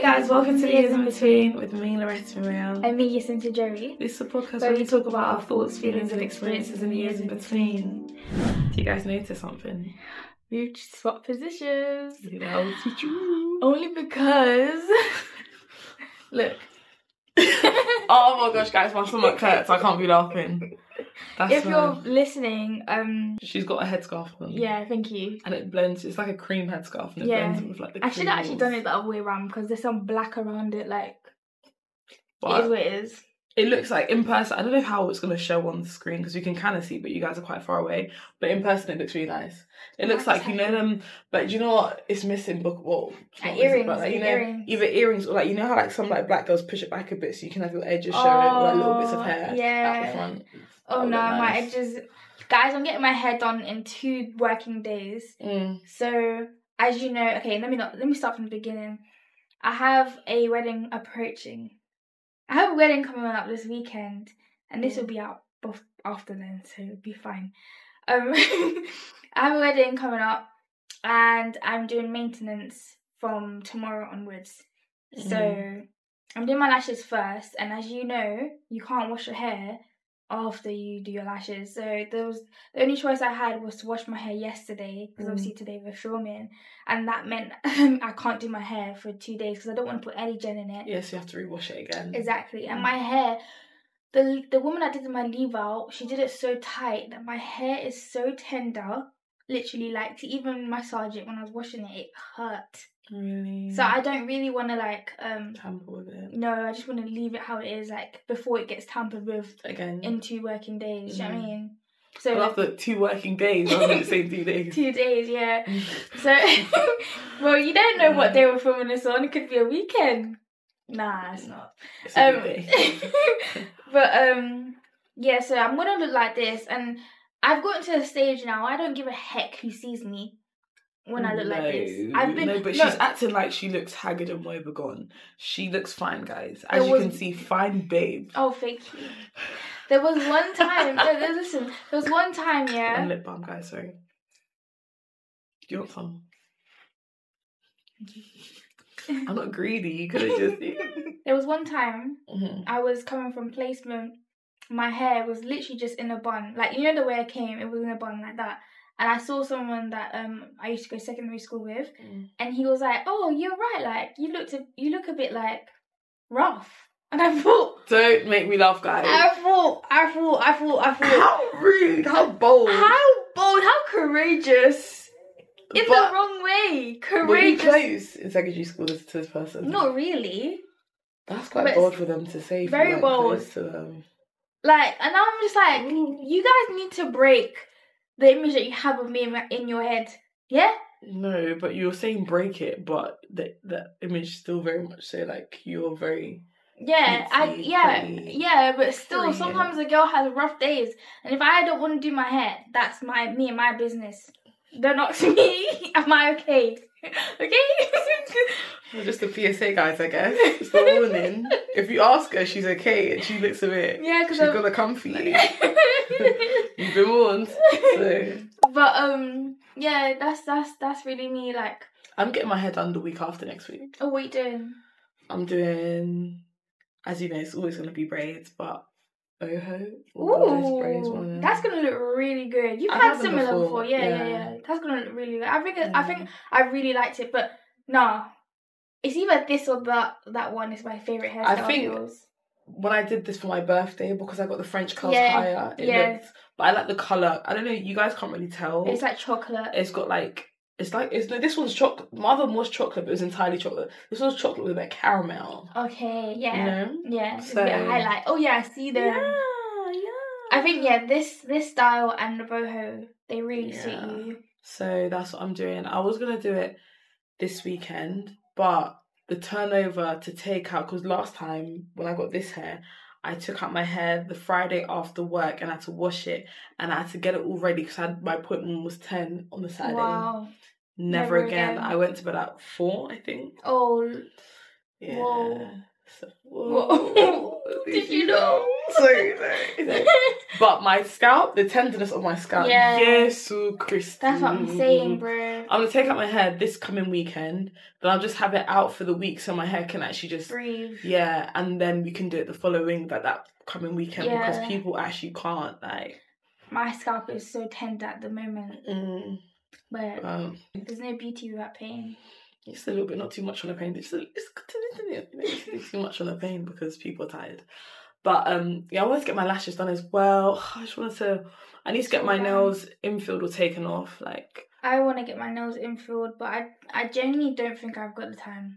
guys, welcome to The Years in Between with me, Loretta Muriel. And me, Jacinta Jerry. This is a podcast where we talk about our thoughts, feelings and experiences in the years in between. Do you guys notice something? We've swapped positions. Yeah, Only because... Look. Oh my gosh, guys, my stomach hurts. I can't be laughing. If you're listening, she's got a headscarf on. Yeah, thank you. And it blends. It's like a cream headscarf, and it blends with like the. I should have actually done it the other way around because there's some black around it. Like, but it is what it is. It looks like in person. I don't know how it's going to show on the screen because you can kind of see, but you guys are quite far away. But in person, it looks really nice. It looks like, you know them, but do you know what? It's missing earrings. But like, you know, earrings. Either earrings or like, you know how like some like black girls push it back a bit so you can have your edges showing or like little bits of hair out the front. Oh no, my edges. Guys, I'm getting my hair done in 2 working days. So, as you know, okay, let me start from the beginning. I have a wedding approaching. I have a wedding coming up this weekend, and this will be out after then, so it'll be fine. I have a wedding coming up, and I'm doing maintenance from tomorrow onwards. So I'm doing my lashes first, and as you know, you can't wash your hair after you do your lashes. So the only choice I had was to wash my hair yesterday, because obviously today we're filming, and that meant I can't do my hair for 2 days because I don't want to put any gel in it. Yes, you have to rewash it again. Exactly. And my hair, the woman that did my leave out, she did it so tight that my hair is so tender, literally, like, to even massage it when I was washing it, it hurt. Really? So I don't really want to tamper with it. No, I just want to leave it how it is, like, before it gets tampered with again in 2 working days. Do you know what I mean? So well, after 2 working days, I was going to say 2 days. 2 days, yeah. So, well, you don't know what day we're filming this on. It could be a weekend. Nah, it's not. It's a day. But yeah. So I'm gonna look like this, and I've gotten to the stage now. I don't give a heck who sees me when I look like this. She's acting like she looks haggard and woebegone. She looks fine, guys. As you can see, fine babe. Oh, thank you. There was one time. Listen, there was one time, yeah. And lip balm, guys. Sorry. Do you want some? I'm not greedy. You could have just. There was one time I was coming from placement. My hair was literally just in a bun, like, you know the way I came. It was in a bun like that. And I saw someone that I used to go secondary school with, and he was like, "Oh, you're right. Like, you look a bit like rough." And I thought, don't make me laugh, guys. I thought. How rude! How bold! How courageous! In the wrong way. Courageous. Were you close in secondary school to this person? Not really. That's quite bold for them to say. Very bold. Close to them. Like, and I'm just like, you guys need to break the image that you have of me in your head. Yeah? No, but you're saying break it, but the image still very much say like you're very. Yeah, but still, Korean. Sometimes a girl has rough days, and if I don't want to do my hair, that's me and my business. Don't ask me, am I okay? Okay? Well, just a PSA, guys, I guess. It's the warning. If you ask her, she's okay, and she looks a bit. Yeah, because she's gonna come for you. You've been warned. So. But yeah, that's really me. Like, I'm getting my hair done the week after next week. Oh, what are you doing? I'm doing, as you know, it's always gonna be braids, but boho. Ooh, that's gonna look really good. You've had similar before. Yeah. That's gonna look really good. I think I really liked it, but nah, it's either this or that one is my favorite hairstyle. I think when I did this for my birthday, because I got the French curls higher, but I like the colour. I don't know, you guys can't really tell. It's like chocolate. It's got like. This one's chocolate. My other one was chocolate, but it was entirely chocolate. This one's chocolate with a bit of caramel. Okay, yeah. You know? Yeah, so, a bit of highlight. Oh, yeah, I see them. Yeah. I think, this style and the boho, they really suit you. So that's what I'm doing. I was going to do it this weekend, but the turnover to take out, because last time when I got this hair, I took out my hair the Friday after work and I had to wash it and I had to get it all ready because my appointment was 10 on the Saturday. Wow. Never again. I went to bed at 4, I think. Oh. Yeah. Whoa. Whoa. Did you know? Sorry. But my scalp, the tenderness of my scalp, Jesu Christ. That's what I'm saying, bro. I'm gonna take out my hair this coming weekend, but I'll just have it out for the week so my hair can actually just breathe. Yeah, and then we can do it the following that coming weekend because people actually can't like. My scalp is so tender at the moment. But there's no beauty without pain. Just a little bit, not too much on the pain. It's too much on the pain because people are tired. But I wanted to get my lashes done as well. I need to get my nails infilled or taken off. Like I want to get my nails infilled, but I genuinely don't think I've got the time.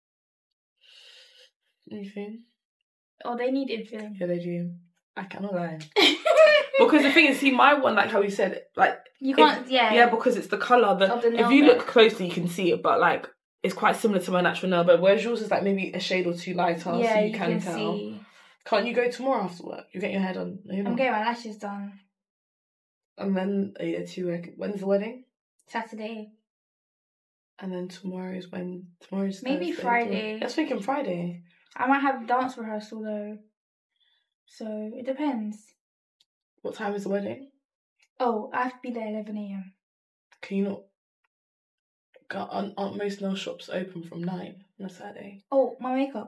You think? Oh, they need infilling. Yeah, they do. I cannot lie. Because the thing is, see, my one, like how you said, like you can't, yeah, because it's the colour. If you look closely, you can see it, but like it's quite similar to my natural nail bed. Whereas yours is like maybe a shade or two lighter, so you can tell. See. Can't you go tomorrow after work? You get your hair done. I'm getting my lashes done. And then when's the wedding? Saturday. And then tomorrow's maybe Thursday. Friday. Let's think Friday. I might have dance rehearsal though, so it depends. What time is the wedding? Oh, I have to be there 11 a.m. Can you not? Aren't most nail shops open from 9 on a Saturday? Oh, my makeup.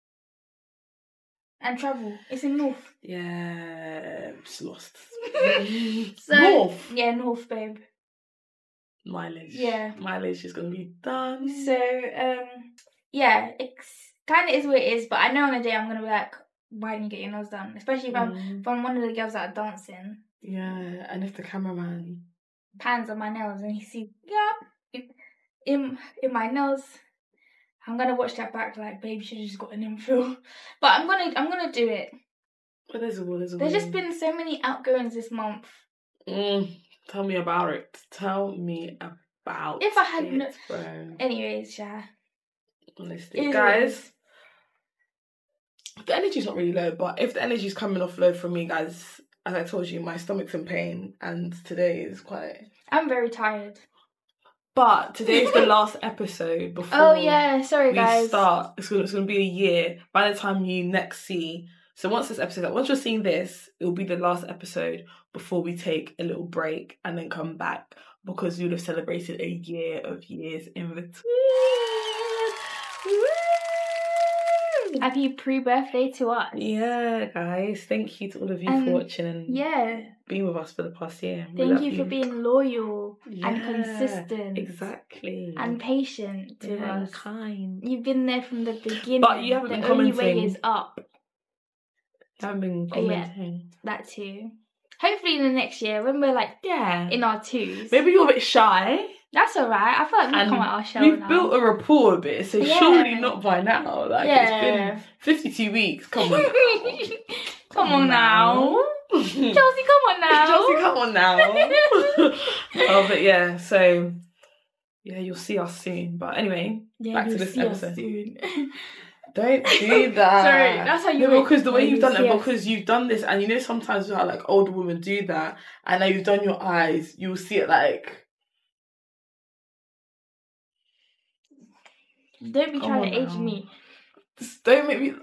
And travel. It's in North. Yeah, it's lost. North? Yeah, North, babe. Mileage. Yeah. Mileage is going to be done. So, yeah, it's kind of is what it is, but I know on a day I'm going to be like, why didn't you get your nails done? Especially if I'm one of the girls that are dancing. Yeah, and if the cameraman pans on my nails and he sees, in my nails, I'm gonna watch that back like, babe, you should have just got an infill. But I'm gonna do it. But there's just been so many outgoings this month. Tell me about it. If I had bro. Anyways, yeah. Honestly, guys. The energy's not really low, but if the energy's coming off low from me, guys, as I told you, my stomach's in pain, and today is I'm very tired. But today's the last episode before. Oh yeah, sorry guys. We start. It's gonna be a year by the time you next see. So once you're seeing this, it will be the last episode before we take a little break and then come back because you'll have celebrated a year of years in between. Happy pre-birthday to us. Yeah, guys. Thank you to all of you for watching and being with us for the past year. Thank you for being loyal and consistent. Exactly. And patient to us. Kind. You've been there from the beginning. But you haven't been commenting. The only way is up. You haven't been commenting. Yeah, that too. Hopefully in the next year when we're like in our twos. Maybe you're a bit shy. That's alright. I feel like we've come out our shell we've built a rapport a bit, so surely not by now. Like it's been 52 weeks. Come on. Come on now. Chelsea, come on now. Chelsea, come on now. Oh, but yeah, so you'll see us soon. But anyway, back to this episode. Don't do that. Sorry, that's how you. No, because the way you've done it, because you've done this, and you know sometimes how like older women do that, and now you've done your eyes, you'll see it like. Don't be trying to age me. Just don't make me.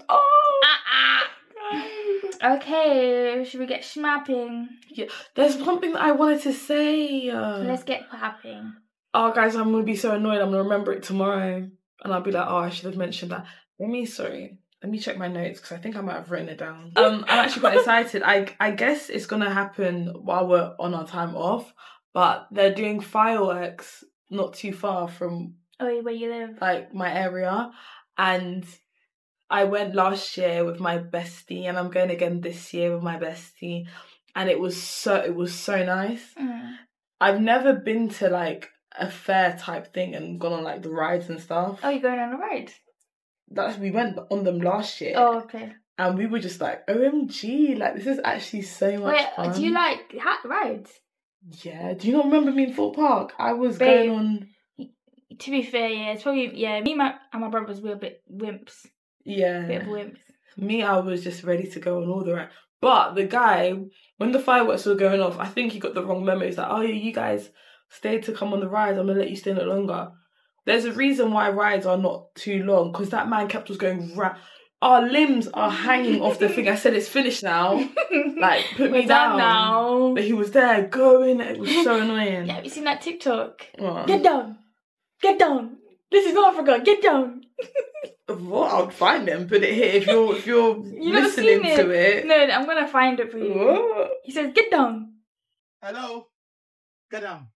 Okay, should we get schmapping? Yeah, there's one thing that I wanted to say. Let's get clapping. Oh, guys, I'm gonna be so annoyed. I'm gonna remember it tomorrow, and I'll be like, I should have mentioned that. Let me check my notes because I think I might have written it down. I'm actually quite excited. I guess it's gonna happen while we're on our time off, but they're doing fireworks not too far from where you live, like my area, and I went last year with my bestie, and I'm going again this year with my bestie, and it was so nice. I've never been to like a fair type thing and gone on like the rides and stuff. Oh, you're going on the rides? We went on them last year. Oh, okay. And we were just like, OMG, like this is actually so much fun. Do you like rides? Yeah. Do you not remember me in Thorpe Park? I was going on. To be fair, it's probably me and my brothers were a bit wimps. Yeah. A bit of wimps. Me, I was just ready to go on all the rides. But the guy, when the fireworks were going off, I think he got the wrong memo. He's like, oh yeah, you guys stayed to come on the rides. I'm gonna let you stay a little longer. There's a reason why rides are not too long, because that man kept us going our limbs are hanging off the thing. I said, it's finished now. Like, put me down. Now. But he was there going. It was so annoying. Yeah, have you seen that TikTok? What? Get down. Get down. This is not Africa. Get down. What? I'll find it and put it here if you're listening to it. No, I'm gonna find it for you. What? He says, "Get down." Hello. Get down.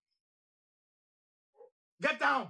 Get down.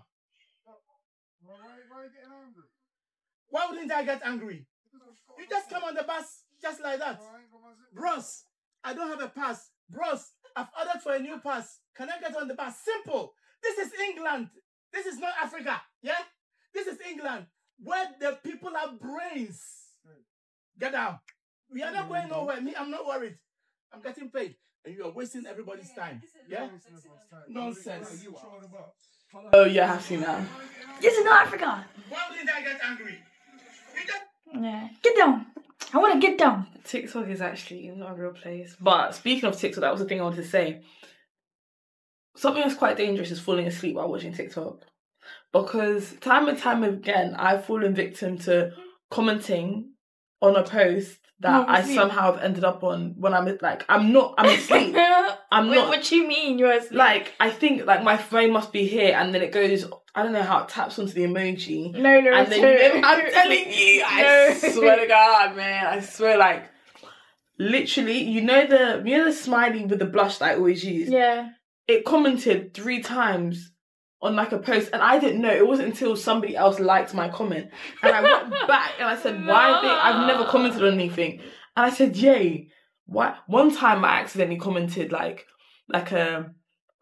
Why are you getting angry? Why wouldn't I get angry? You just come on the bus just like that. Bros, I don't have a pass. Bros, I've ordered for a new pass. Can I get on the bus? Simple. This is England. This is not Africa. Yeah? This is England, where the people have brains. Get down. We are not going nowhere. Me, I'm not worried. I'm getting paid. And you are wasting everybody's time. Yeah? Nonsense. Oh, yeah, I've seen that. This is not Africa. Why wouldn't I get angry? Yeah. Get down. I want to get down. TikTok is actually not a real place. But speaking of TikTok, that was the thing I wanted to say. Something that's quite dangerous is falling asleep while watching TikTok. Because time and time again, I've fallen victim to commenting on a post that I somehow have ended up on when I'm asleep. I'm asleep. Wait, what do you mean you're asleep? Like, I think, like, my phone must be here, and then it goes, I don't know how it taps onto the emoji. No, and then I'm telling you, I swear to God, man, I swear, like, literally, you know the smiley with the blush that I always use? Yeah. It commented 3 times on like a post, and I didn't know. It wasn't until somebody else liked my comment, and I went back and I said, "Why? I've never commented on anything." And I said, "Yay!" Why? One time I accidentally commented like a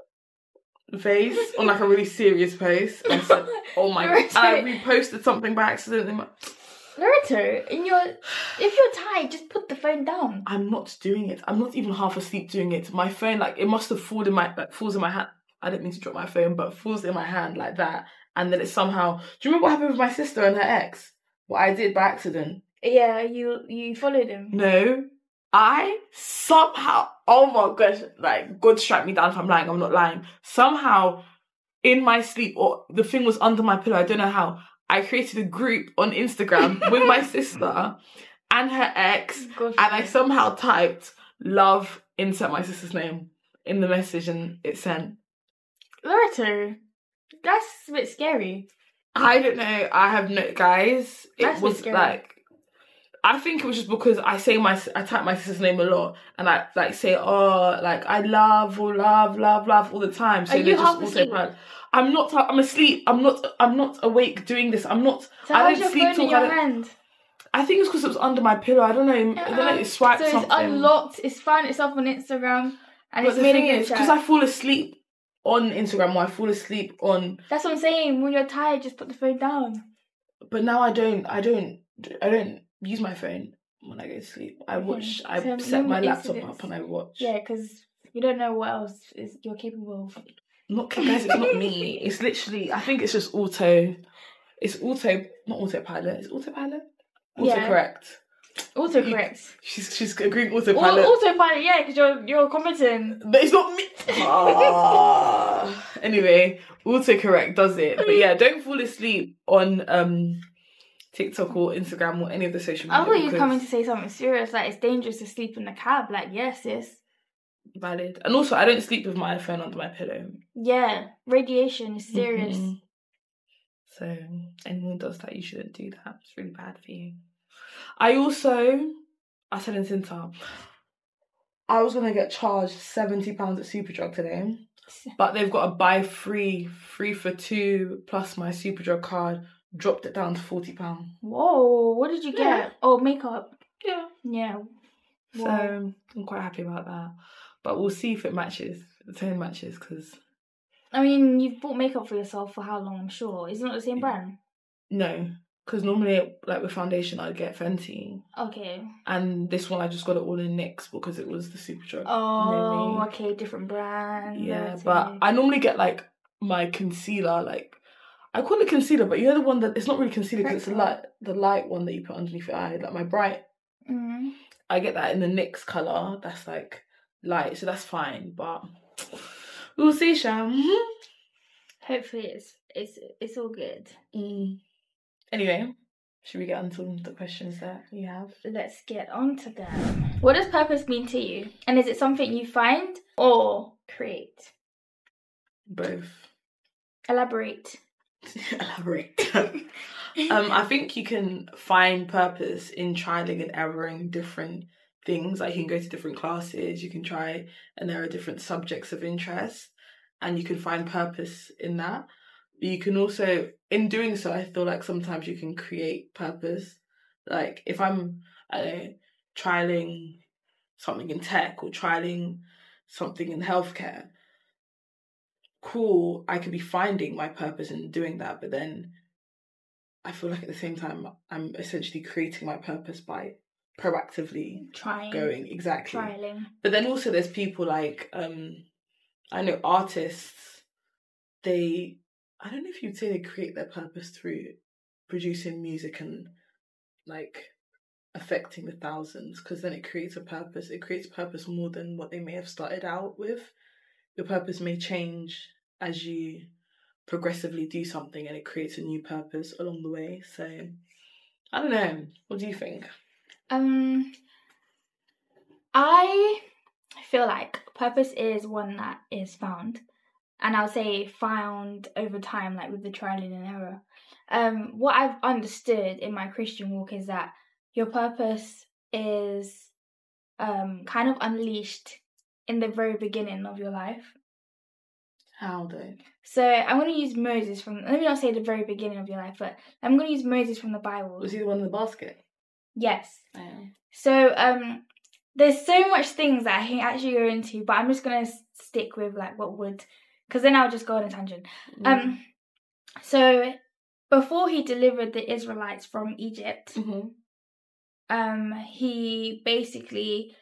face on like a really serious post. And I said, "Oh my god!" I reposted something by accident. Naruto, if you're tired, just put the phone down. I'm not doing it. I'm not even half asleep doing it. My phone, like, it must have falls in my hand. I didn't mean to drop my phone, but falls in my hand like that. And then it somehow... Do you remember what happened with my sister and her ex? What I did by accident? Yeah, you followed him. No. I somehow... Oh my gosh. Like, God strike me down if I'm lying. I'm not lying. Somehow, in my sleep, or the thing was under my pillow, I don't know how, I created a group on Instagram with my sister and her ex. Gosh, and I somehow typed, "Love," insert my sister's name in the message, and it sent. Naruto, that's a bit scary. I don't know. I have no... Guys, it was like... I think it was just because I type my sister's name a lot, and I like say, "Oh, like I love," or love all the time. So are you half asleep? I'm not. I'm asleep. I'm not awake doing this. I'm not. So I don't sleep talk. In your hand? I think it's because it was under my pillow. I don't know. I don't know. It swiped something. So it's unlocked. It's found itself on Instagram, and but it's made a because I fall asleep on Instagram, or I fall asleep on. That's what I'm saying. When you're tired, just put the phone down. But now I don't use my phone when I go to sleep. I watch. I set my laptop up and I watch. Yeah, because you don't know what else you're capable of. Guys, it's not me. It's literally, I think it's just auto. It's not autopilot. It's autopilot? Autocorrect. Autocorrect. She's agreeing autopilot. Autopilot, yeah, because you're commenting. But it's not me. Anyway, autocorrect does it. But yeah, don't fall asleep on TikTok or Instagram or any of the social media. I thought you were coming to say something serious, like it's dangerous to sleep in the cab. Like, yes, sis. Valid. And also, I don't sleep with my phone under my pillow. Yeah, radiation is serious. Mm-hmm. So, anyone who does that, you shouldn't do that. It's really bad for you. I said in Sinta, I was going to get charged £70 at Superdrug today, but they've got a buy free for 2 plus my Superdrug card, dropped it down to £40. Whoa, what did you get? Yeah. Oh, makeup. Yeah. Yeah. Whoa. So, I'm quite happy about that. But we'll see if it matches, the tone matches, because... I mean, you've bought makeup for yourself for how long, I'm sure. Is it not the same brand? No, because normally, like, with foundation, I'd get Fenty. Okay. And this one, I just got it all in NYX because it was the Superdrug. Oh, okay, different brand. Yeah, but I normally get, like, my concealer, like... I call it concealer, but you're the one that... It's not really concealer because it's the light one that you put underneath your eye, like my bright. Mm-hmm. I get that in the NYX colour. That's, like... light, so that's fine, but we'll see, Sham. Hopefully it's all good. Anyway, Should we get on to the questions that you have? Let's get on to them. What does purpose mean to you? And is it something you find or create? Both. Elaborate. I think you can find purpose in trialing and erroring different things. Like you can go to different classes, you can try, and there are different subjects of interest, and you can find purpose in that. But you can also, in doing so, I feel like sometimes you can create purpose. Like if I'm, trialing something in tech or trialing something in healthcare, cool, I could be finding my purpose in doing that, but then I feel like at the same time I'm essentially creating my purpose by proactively going. Exactly. Trialing. But then also there's people like I know artists, I don't know if you'd say they create their purpose through producing music and like affecting the thousands, because then it creates a purpose. It creates purpose more than what they may have started out with. Your purpose may change as you progressively do something, and it creates a new purpose along the way. So I don't know. What do you think? I feel like purpose is one that is found, and I'll say found over time, like with the trial and error. What I've understood in my Christian walk is that your purpose is kind of unleashed in the very beginning of your life. How though? So I'm going to use Moses from, let me not say the very beginning of your life, but I'm going to use Moses from the Bible. Was he the one in the basket? Yes. Yeah. So there's so much things that I can actually go into, but I'm just going to stick with like what would, because then I'll just go on a tangent. So before he delivered the Israelites from Egypt, he basically,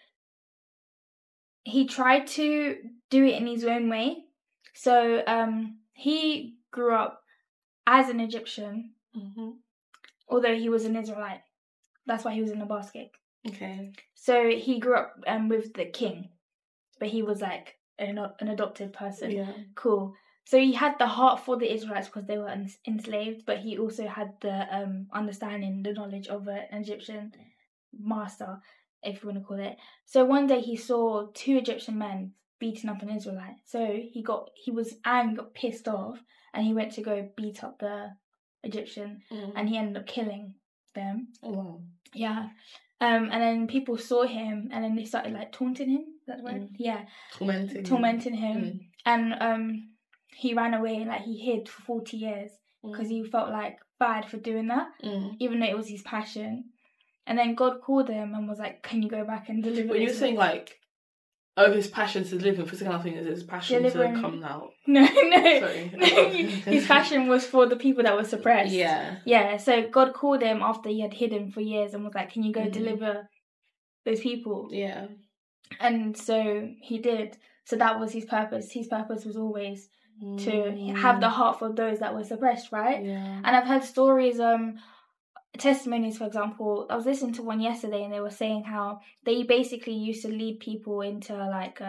he tried to do it in his own way. So he grew up as an Egyptian, although he was an Israelite. That's why he was in a basket. Okay. So he grew up with the king, but he was like an adopted person. Yeah. Cool. So he had the heart for the Israelites because they were enslaved, but he also had the understanding, the knowledge of an Egyptian master, if you want to call it. So one day he saw 2 Egyptian men beating up an Israelite. So he was angry, got pissed off, and he went to go beat up the Egyptian, and he ended up killing them. Oh wow. Yeah. And then people saw him, and then they started like taunting him. Is that right? Yeah. Tormenting him. And he ran away, like he hid for 40 years because he felt like bad for doing that, even though it was his passion. And then God called him and was like, "Can you go back and deliver?" But you're saying like, his passion to deliver. For a second, I think it's his passion to come out. No. Sorry. His passion was for the people that were suppressed. Yeah. Yeah. So God called him after he had hidden for years and was like, "Can you go deliver those people?" Yeah. And so he did. So that was his purpose. His purpose was always to have the heart for those that were suppressed, right? Yeah. And I've heard stories, testimonies, for example. I was listening to one yesterday, and they were saying how they basically used to lead people into like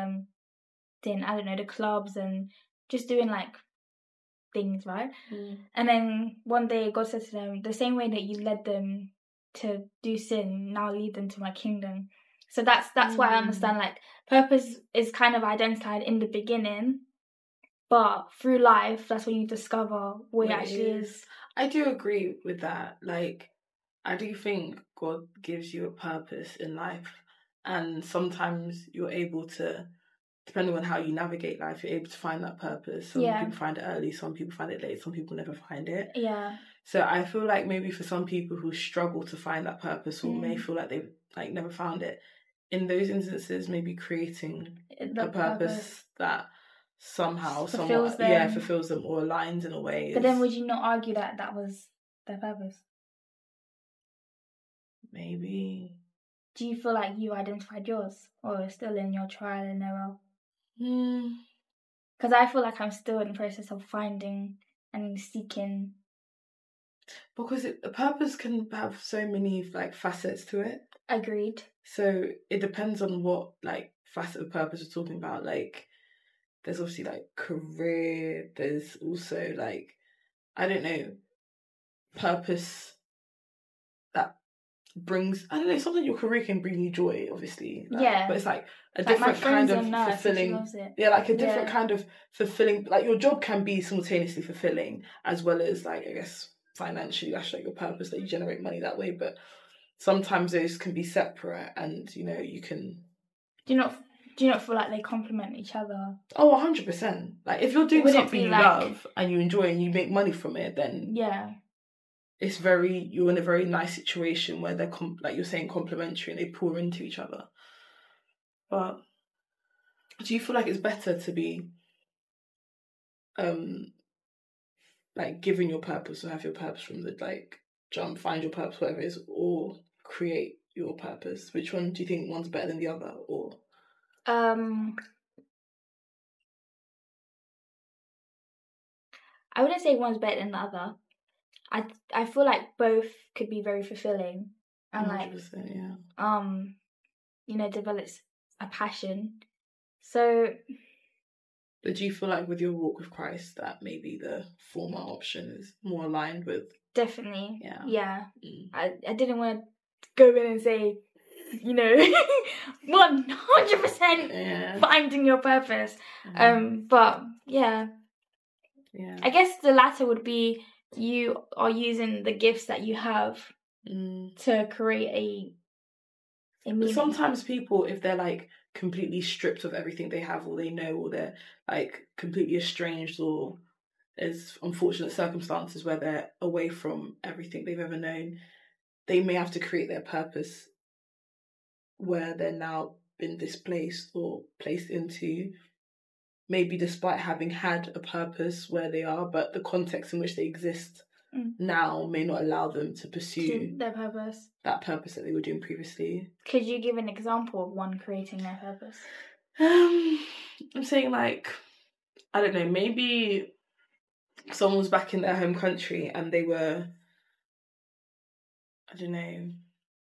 the clubs and just doing like things, right? And then one day God said to them, "The same way that you led them to do sin, now lead them to my kingdom." So that's why I understand like purpose is kind of identified in the beginning, but through life, that's when you discover what it actually is. I do agree with that. Like, I do think God gives you a purpose in life, and sometimes you're able to, depending on how you navigate life, you're able to find that purpose. Some people find it early, some people find it late, some people never find it. Yeah. So I feel like maybe for some people who struggle to find that purpose or may feel like they've like never found it, in those instances, maybe creating a purpose that somehow, fulfills them or aligns in a way. But then would you not argue that that was their purpose? Maybe. Do you feel like you identified yours, or still in your trial and error? Because I feel like I'm still in the process of finding and seeking. Because a purpose can have so many like facets to it. Agreed. So it depends on what like facet of purpose we're talking about. Like, there's obviously like career. There's also like, I don't know, purpose that brings, I don't know, something your career can bring you joy, obviously. Like, yeah. But it's like a different kind of fulfilling. Yeah, like a different kind of fulfilling. Like your job can be simultaneously fulfilling as well as like, I guess, financially, that's like your purpose, that you generate money that way. But sometimes those can be separate, and you know, you can. Do you not feel like they complement each other? Oh, 100%. Like if you're doing something you love and you enjoy and you make money from it, then you're in a very nice situation where they're like you're saying complementary and they pour into each other. But do you feel like it's better to be like given your purpose or have your purpose from the like jump, find your purpose, whatever it is, or create your purpose? Which one do you think one's better than the other? Or I wouldn't say one's better than the other. I feel like both could be very fulfilling and like you know, develops a passion. So but do you feel like with your walk with Christ that maybe the former option is more aligned with? Definitely. Yeah. I didn't want to go in and say, you know, 100% finding your purpose. But yeah. I guess the latter would be you are using the gifts that you have to create a meaning. But sometimes people, if they're like completely stripped of everything they have or they know, or they're like completely estranged, or there's unfortunate circumstances where they're away from everything they've ever known, they may have to create their purpose where they're now been displaced or placed into, maybe despite having had a purpose where they are, but the context in which they exist now may not allow them to pursue their purpose. That purpose that they were doing previously. Could you give an example of one creating their purpose? I'm saying like, I don't know, maybe someone was back in their home country and they were, I don't know.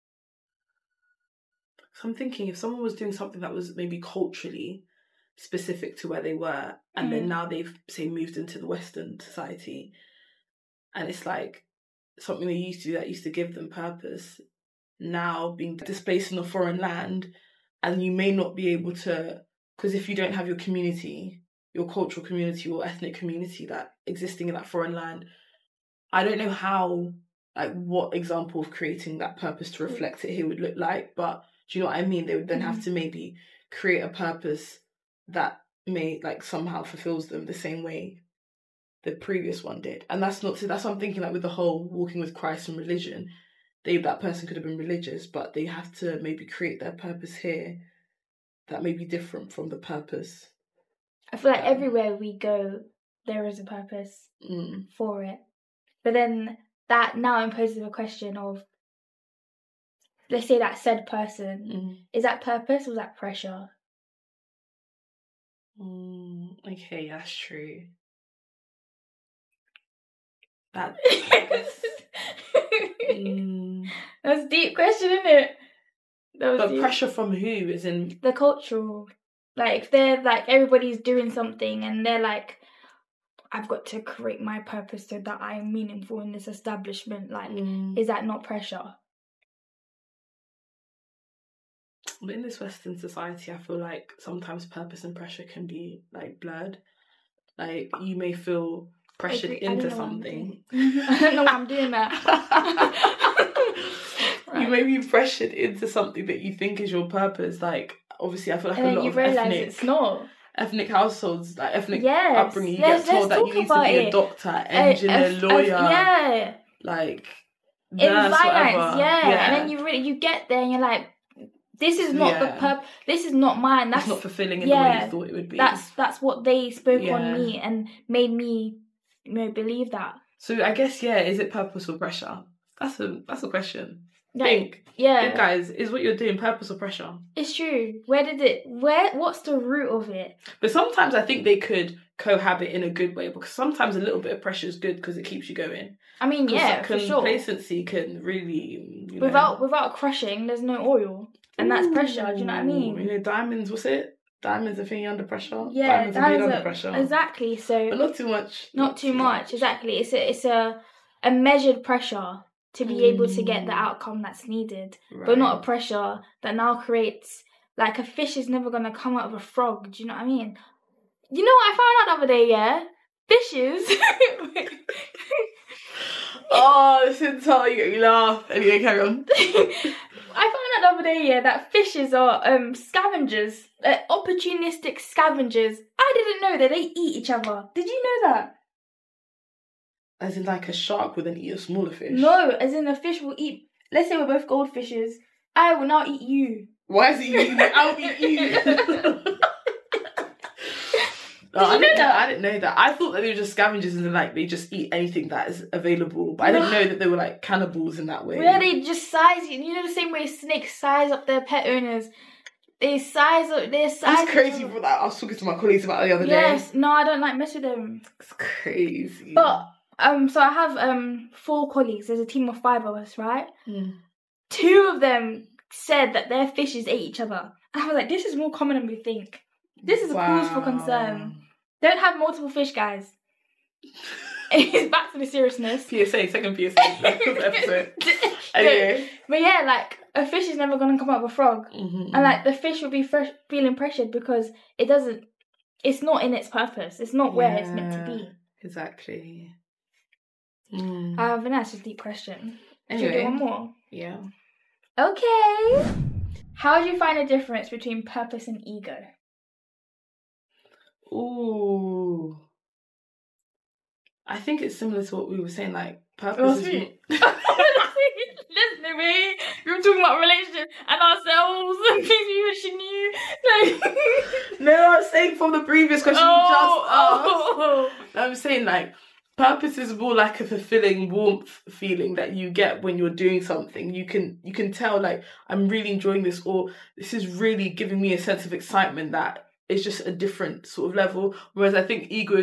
So I'm thinking if someone was doing something that was maybe culturally specific to where they were, and then now they've, say, moved into the Western society, and it's like something they used to do that used to give them purpose, now being displaced in a foreign land, and you may not be able to, because if you don't have your community, your cultural community or ethnic community that existing in that foreign land, I don't know how, like what example of creating that purpose to reflect it here would look like, but do you know what I mean? They would then have to maybe create a purpose that may like somehow fulfills them the same way the previous one did. And that's what I'm thinking, like with the whole walking with Christ and religion, that person could have been religious, but they have to maybe create their purpose here that may be different from the purpose. I feel like everywhere we go there is a purpose for it, but then that now imposes a question of, let's say that said person, is that purpose or is that pressure? Okay, that's true. That's a deep question, isn't it? But deep. Pressure from who? Is in the cultural. Like if they're like everybody's doing something and they're like, I've got to create my purpose so that I'm meaningful in this establishment. Like, is that not pressure? But in this Western society, I feel like sometimes purpose and pressure can be like blurred. Like you may feel pressured into something. I don't know why I'm doing that. Right. You may be pressured into something that you think is your purpose. Like obviously, I feel like a lot of ethnic households, like ethnic upbringing, you get told that you need to be a doctor, engineer, lawyer, like in finance, and then you get there and you're like, this is not the purpose. This is not mine. That's not fulfilling in the way you thought it would be. That's what they spoke on me and made me, believe that. So I guess is it purpose or pressure? That's a question. Think guys, is what you're doing purpose or pressure? It's true. What's the root of it? But sometimes I think they could cohabit in a good way, because sometimes a little bit of pressure is good because it keeps you going. I mean, for sure. Complacency can really, without crushing, there's no oil, and that's pressure. Do you know what I mean? Diamonds. What's it? Diamonds are thinking under pressure. Yeah, diamonds are under pressure. Exactly. So, but not too much. Not too much. Exactly. It's a measured pressure to be able to get the outcome that's needed, but not a pressure that now creates, like, a fish is never going to come out of a frog. Do you know what I mean? You know what I found out the other day, yeah? Fishes. Oh, this is how you laugh. Anyway, carry on. I found out the other day, yeah, that fishes are scavengers, opportunistic scavengers. I didn't know that they eat each other. Did you know that? As in, like, a shark would then eat a smaller fish? No, as in a fish will eat... Let's say we're both goldfishes. I will now eat you. Why is it you? I'll eat you. Did you know that? I didn't know that. I thought that they were just scavengers and like they just eat anything that is available. But I didn't know that they were like cannibals in that way. Yeah, they just size... You know the same way snakes size up their pet owners? They size up... That's crazy for that. I was talking to my colleagues about it the other day. Yes, no, I don't like mess with them. It's crazy. But... so I have 4 colleagues. There's a team of 5 of us, right? 2 of them said that their fishes ate each other. And I was like, this is more common than we think. This is a cause for concern. Don't have multiple fish, guys. It's back to the seriousness. Second PSA episode. Anyway. But yeah, like, a fish is never going to come out of a frog. And like, the fish will be feeling pressured because it's not in its purpose. It's not where it's meant to be. Exactly. I think that's a deep question. Anyway. Should we do one more? Yeah. Okay. How do you find the difference between purpose and ego? Ooh. I think it's similar to what we were saying, like, purpose is... Listen to me. We were talking about relationships and ourselves and things we wish you knew. Like... No, I'm saying from the previous question you just asked. I'm saying, like, purpose is more like a fulfilling warmth feeling that you get when you're doing something. You can tell, like, I'm really enjoying this, or this is really giving me a sense of excitement that it's just a different sort of level. Whereas I think ego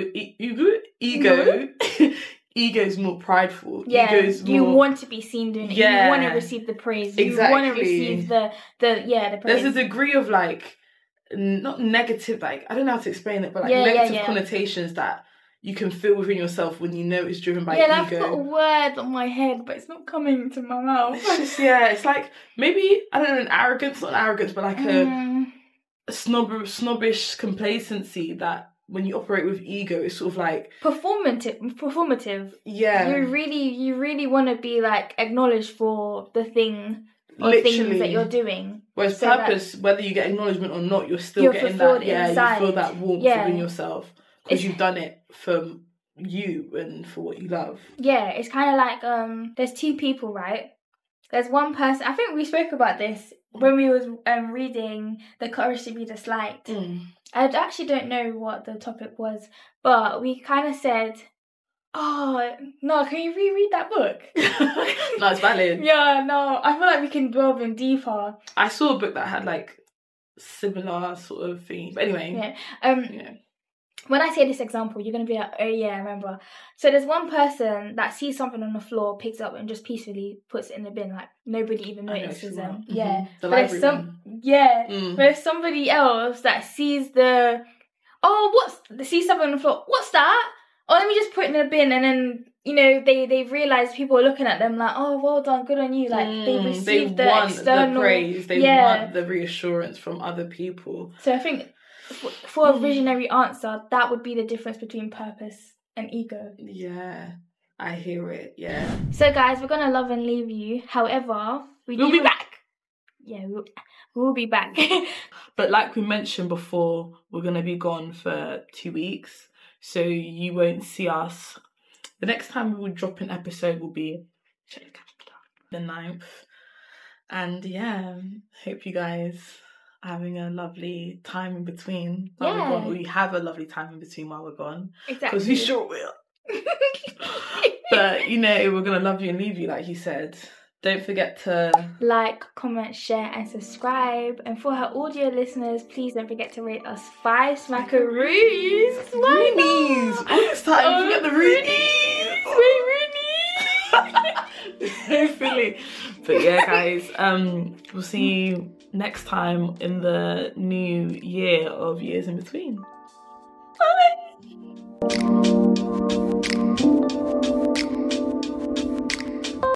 is more prideful. Yeah, Ego's more... you want to be seen doing it. Yeah. You want to receive the praise. You Exactly. want to receive the praise. There's a degree of, like, not negative, like, I don't know how to explain it, but like negative connotations that you can feel within yourself when you know it's driven by ego. Yeah, I've got a word on my head, but it's not coming to my mouth. It's just, it's like, maybe, I don't know, an arrogance, not arrogance, but like a snobbish complacency that when you operate with ego, it's sort of like... Performative. Yeah. You really want to be, like, acknowledged for the thing or Literally. things that you're doing. Whereas purpose, whether you get acknowledgement or not, you're still getting that, inside. You feel that warmth within yourself. Because you've done it for you and for what you love. Yeah, it's kind of like, there's 2 people, right? There's one person, I think we spoke about this when we was reading The Courage to Be Disliked. I actually don't know what the topic was, but we kind of said, oh, no, can you reread that book? No, it's valid. Yeah, no, I feel like we can delve in deeper. I saw a book that had, like, similar sort of things. But anyway. When I say this example, you're going to be like, oh yeah, I remember. So there's one person that sees something on the floor, picks it up and just peacefully puts it in the bin, like nobody even notices them. Mm-hmm. Yeah. The but there's somebody else that sees sees something on the floor. What's that? Oh, let me just put it in the bin. And then, you know, they realise people are looking at them like, oh, well done, good on you. Like, they received the external... the praise. They want the reassurance from other people. So I think... For a visionary answer, that would be the difference between purpose and ego. Yeah, I hear it, yeah. So guys, we're going to love and leave you. However, we'll be back. Yeah, we'll be back. But like we mentioned before, we're going to be gone for 2 weeks. So you won't see us. The next time we will drop an episode will be the 9th. And yeah, hope you guys... having a lovely time in between while we're gone. We have a lovely time in between while we're gone. Exactly. Because we sure will. But, you know, we're going to love you and leave you, like you said. Don't forget to... like, comment, share and subscribe. And for our audio listeners, please don't forget to rate us 5 smackaroos. Roonies! All this time, forget the Roonies! Roonies! Really. But yeah, guys, we'll see you next time in the new year of Years in Between. Bye!